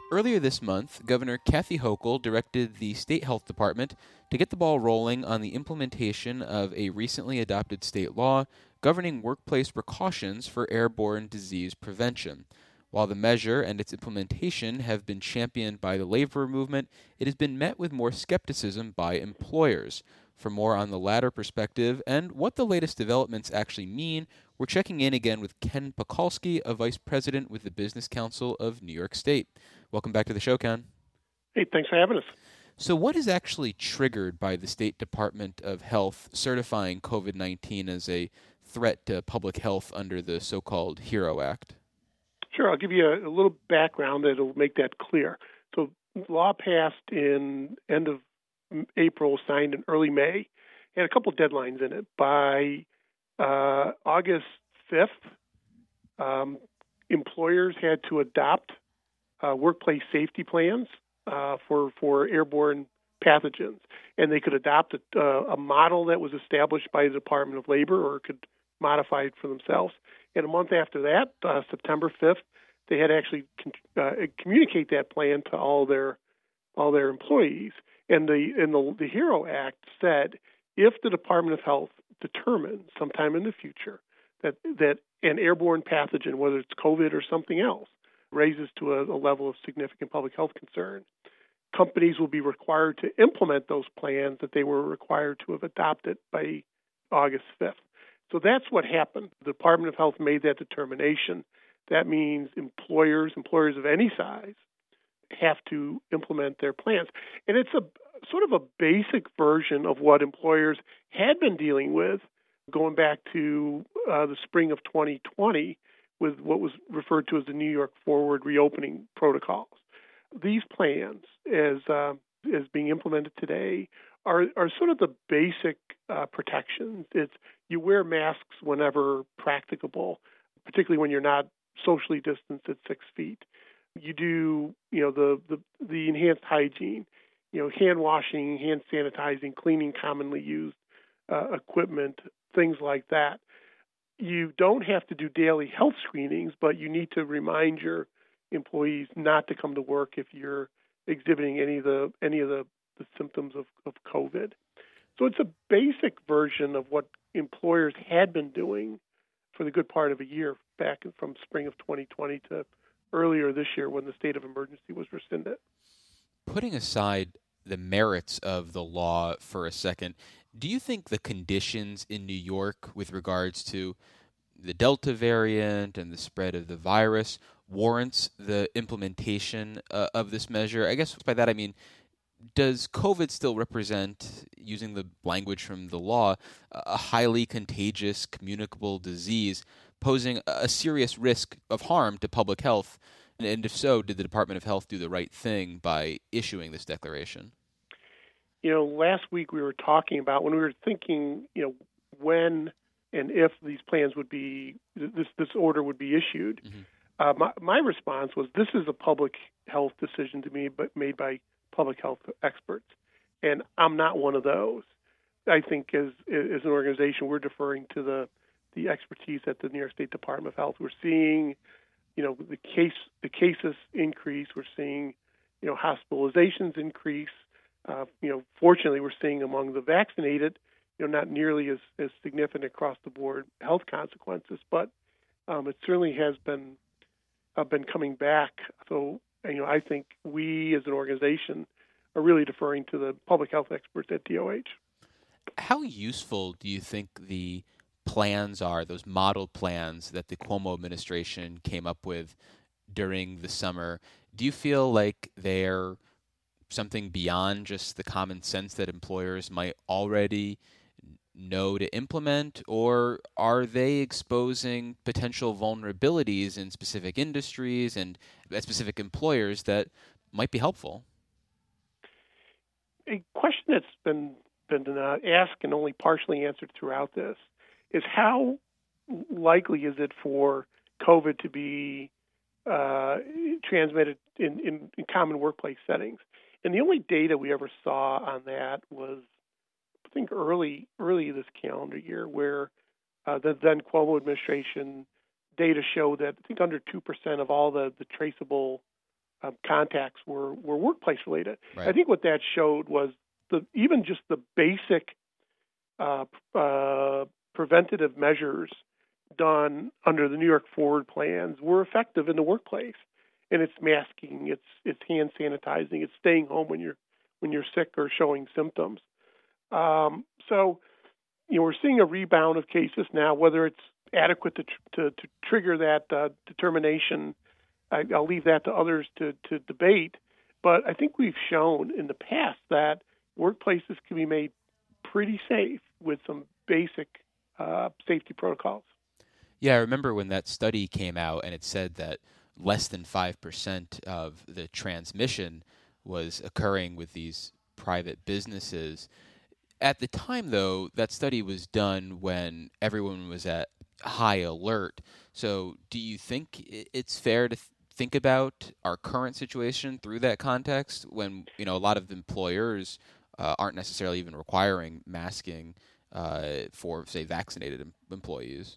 Earlier this month, Governor Kathy Hochul directed the state health department to get the ball rolling on the implementation of a recently adopted state law governing workplace precautions for airborne disease prevention. While the measure and its implementation have been championed by the labor movement, it has been met with more skepticism by employers. For more on the latter perspective and what the latest developments actually mean, we're checking in again with Ken Pakulski, a vice president with the Business Council of New York State. Welcome back to the show, Ken. Hey, thanks for having us. So what is actually triggered by the State Department of Health certifying COVID-19 as a threat to public health under the so-called HERO Act? Sure, I'll give you a little background that'll make that clear. So law passed in end of April, signed in early May, had a couple deadlines in it. By August 5th, employers had to adopt workplace safety plans for airborne pathogens, and they could adopt a model that was established by the Department of Labor, or could modify it for themselves. And a month after that, September 5th, they had to actually communicate that plan to all their employees. And the HERO Act said if the Department of Health determines sometime in the future that an airborne pathogen, whether it's COVID or something else, raises to a level of significant public health concern, companies will be required to implement those plans that they were required to have adopted by August 5th. So that's what happened. The Department of Health made that determination. That means employers of any size, have to implement their plans. And it's a sort of a basic version of what employers had been dealing with going back to the spring of 2020 with what was referred to as the New York Forward Reopening Protocols. These plans, as being implemented today, are sort of the basic protections. It's you wear masks whenever practicable, particularly when you're not socially distanced at 6 feet. You do, the enhanced hygiene, hand washing, hand sanitizing, cleaning commonly used equipment, things like that. You don't have to do daily health screenings, but you need to remind your employees not to come to work if you're exhibiting any of the symptoms of COVID. So it's a basic version of what employers had been doing for the good part of a year back from spring of 2020 to earlier this year when the state of emergency was rescinded. Putting aside the merits of the law for a second, do you think the conditions in New York with regards to the Delta variant and the spread of the virus warrants the implementation of this measure? I guess by that I mean, does COVID still represent, using the language from the law, a highly contagious, communicable disease posing a serious risk of harm to public health? And if so, did the Department of Health do the right thing by issuing this declaration? Last week we were talking about when we were thinking, when and if these plans would be, this order would be issued. Mm-hmm. My response was, this is a public health decision to me, but made by public health experts, and I'm not one of those. I think as an organization, we're deferring to the expertise at the New York State Department of Health. We're seeing, the cases increase. We're seeing, hospitalizations increase. Fortunately, we're seeing among the vaccinated, not nearly as significant across the board health consequences, but it certainly has been coming back. So, I think we as an organization are really deferring to the public health experts at DOH. How useful do you think the plans are, those model plans that the Cuomo administration came up with during the summer? Do you feel like they're something beyond just the common sense that employers might already know to implement, or are they exposing potential vulnerabilities in specific industries and specific employers that might be helpful? A question that's been asked and only partially answered throughout this is how likely is it for COVID to be transmitted in common workplace settings? And the only data we ever saw on that was, I think, early this calendar year, where the then Cuomo administration data showed that I think under 2% of all the traceable contacts were workplace related. Right. I think what that showed was even just the basic preventative measures done under the New York Forward plans were effective in the workplace. And it's masking, it's hand sanitizing, it's staying home when you're sick or showing symptoms. So we're seeing a rebound of cases now. Whether it's adequate to trigger that determination, I'll leave that to others to debate. But I think we've shown in the past that workplaces can be made pretty safe with some basic safety protocols. Yeah, I remember when that study came out and it said that less than 5% of the transmission was occurring with these private businesses. At the time, though, that study was done when everyone was at high alert. So do you think it's fair to think about our current situation through that context when, a lot of employers aren't necessarily even requiring masking for, say, vaccinated employees?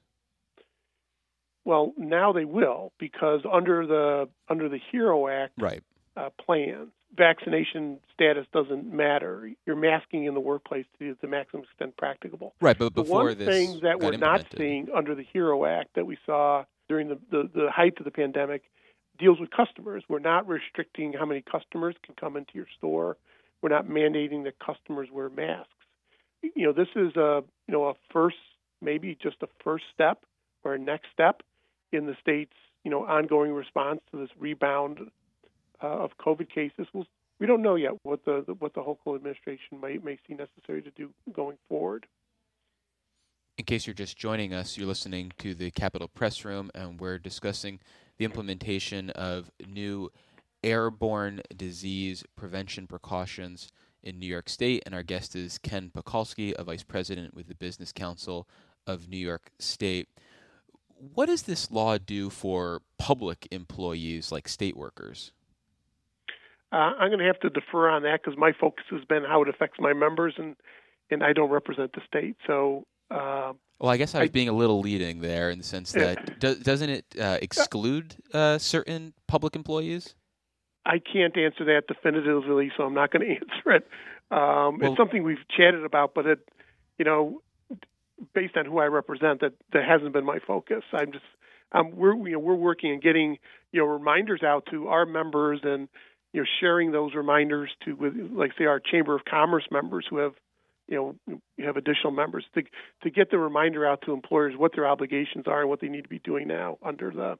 Well, now they will, because under the HERO Act right. Plans, vaccination status doesn't matter. You're masking in the workplace to the maximum extent practicable. Right, but the before one this thing that got we're not implemented. seeing under the HERO Act that we saw during the height of the pandemic deals with customers. We're not restricting how many customers can come into your store. We're not mandating that customers wear masks. This is a first, maybe just a first step or a next step in the state's ongoing response to this rebound of COVID cases. We don't know yet what the Hochul administration may see necessary to do going forward. In case you're just joining us, you're listening to the Capitol Press Room, and we're discussing the implementation of new airborne disease prevention precautions in New York State. And our guest is Ken Pakulski, a vice president with the Business Council of New York State. What does this law do for public employees like state workers? I'm going to have to defer on that because my focus has been how it affects my members, and I don't represent the state. So, well, I guess I was being a little leading there in the sense that doesn't it exclude certain public employees? I can't answer that definitively, so I'm not going to answer it. It's something we've chatted about, but based on who I represent, that hasn't been my focus. We're working on getting reminders out to our members and sharing those reminders with, like, say, our Chamber of Commerce members who have have additional members to get the reminder out to employers what their obligations are and what they need to be doing now under the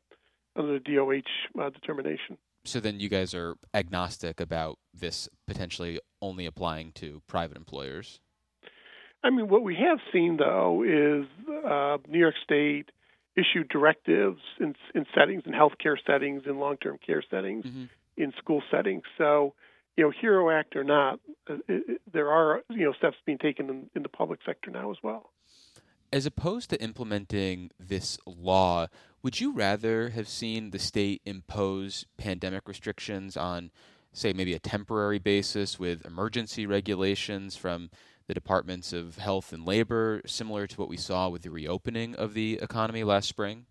DOH determination. So then you guys are agnostic about this potentially only applying to private employers? I mean, what we have seen, though, is New York State issued directives in settings, in healthcare settings, in long-term care settings, in school settings. So, HERO Act or not, there are steps being taken in the public sector now as well. As opposed to implementing this law, would you rather have seen the state impose pandemic restrictions on, say, maybe a temporary basis with emergency regulations from the Departments of Health and Labor, similar to what we saw with the reopening of the economy last spring?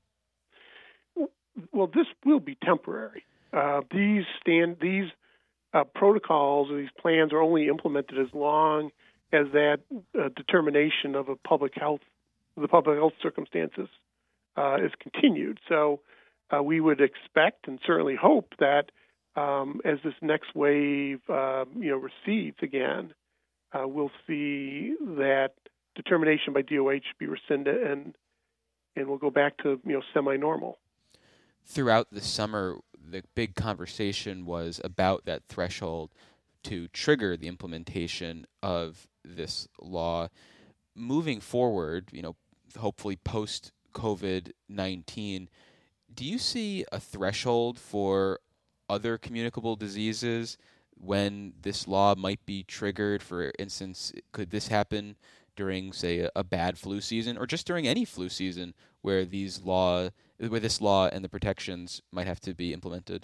Well, this will be temporary. These protocols or these plans are only implemented as long as that determination of the public health circumstances is continued. So we would expect and certainly hope that as this next wave recedes again, we'll see that determination by DOH be rescinded and we'll go back to semi-normal. Throughout the summer, the big conversation was about that threshold to trigger the implementation of this law. Moving forward, hopefully post-COVID-19, do you see a threshold for other communicable diseases when this law might be triggered? For instance, could this happen during, say, a bad flu season, or just during any flu season where this law and the protections might have to be implemented?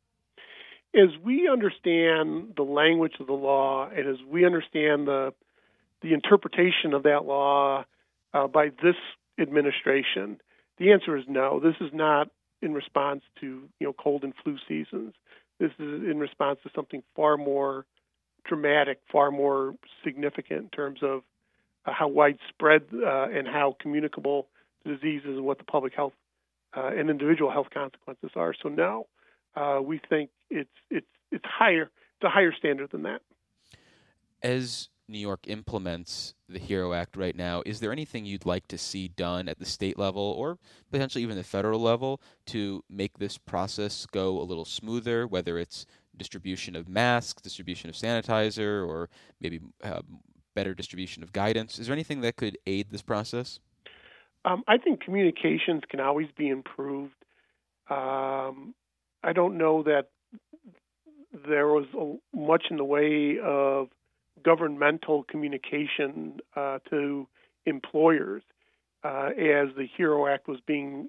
As we understand the language of the law, and as we understand the interpretation of that law by this administration, the answer is no. This is not in response to cold and flu seasons. This is in response to something far more dramatic, far more significant in terms of how widespread and how communicable the disease is and what the public health and individual health consequences are. So now we think it's higher. It's a higher standard than that. As New York implements the HERO Act right now, is there anything you'd like to see done at the state level or potentially even the federal level to make this process go a little smoother, whether it's distribution of masks, distribution of sanitizer, or maybe better distribution of guidance? Is there anything that could aid this process? I think communications can always be improved. I don't know that there was much in the way of governmental communication to employers as the HERO Act was being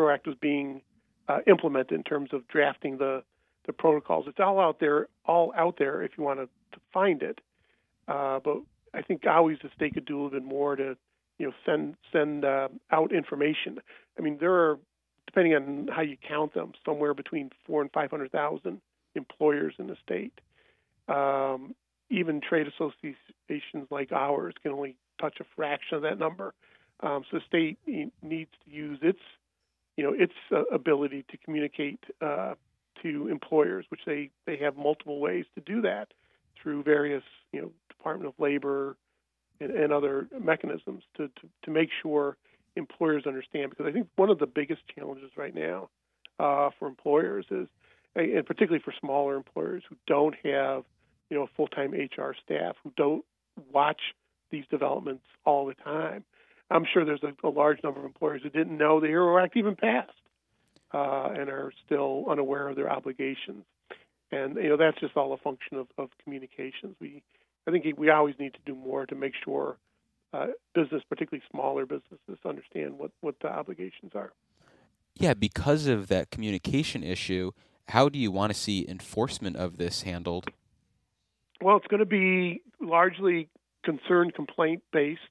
implemented in terms of drafting the protocols. It's all out there if you want to find it. But I think always the state could do a little bit more to send out information. I mean, there are, depending on how you count them, somewhere between 400,000 and 500,000 employers in the state. Even trade associations like ours can only touch a fraction of that number. So the state needs to use its ability to communicate to employers, which they have multiple ways to do that through various Department of Labor and other mechanisms to make sure employers understand. Because I think one of the biggest challenges right now for employers is, and particularly for smaller employers who don't have a full-time HR staff, who don't watch these developments all the time. I'm sure there's a large number of employers who didn't know the HERO Act even passed and are still unaware of their obligations. And that's just all a function of communications. I think we always need to do more to make sure business, particularly smaller businesses, understand what the obligations are. Yeah, because of that communication issue, how do you want to see enforcement of this handled? Well, it's going to be largely complaint-based.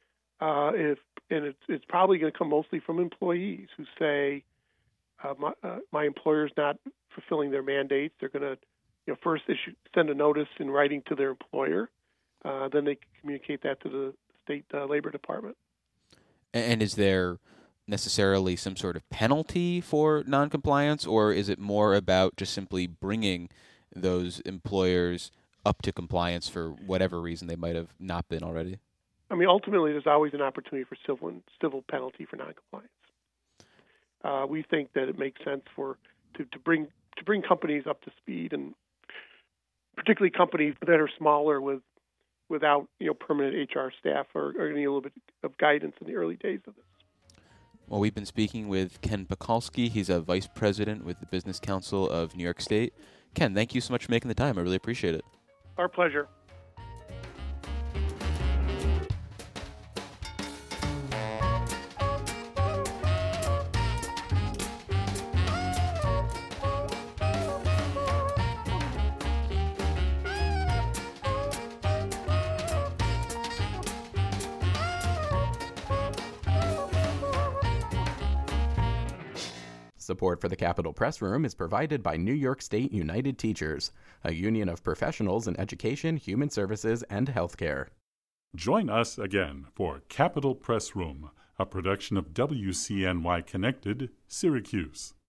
It's probably going to come mostly from employees who say, my employer's not fulfilling their mandates. They're going to first send a notice in writing to their employer. Then they can communicate that to the state labor department. And is there necessarily some sort of penalty for noncompliance, or is it more about just simply bringing those employers up to compliance for whatever reason they might have not been already? I mean, ultimately, there's always an opportunity for civil penalty for noncompliance. We think that it makes sense to bring companies up to speed, and particularly companies that are smaller without permanent HR staff are going to need a little bit of guidance in the early days of this. Well, we've been speaking with Ken Pakulski. He's a vice president with the Business Council of New York State. Ken, thank you so much for making the time. I really appreciate it. Our pleasure. Support for the Capitol Press Room is provided by New York State United Teachers, a union of professionals in education, human services, and healthcare. Join us again for Capitol Press Room, a production of WCNY Connected, Syracuse.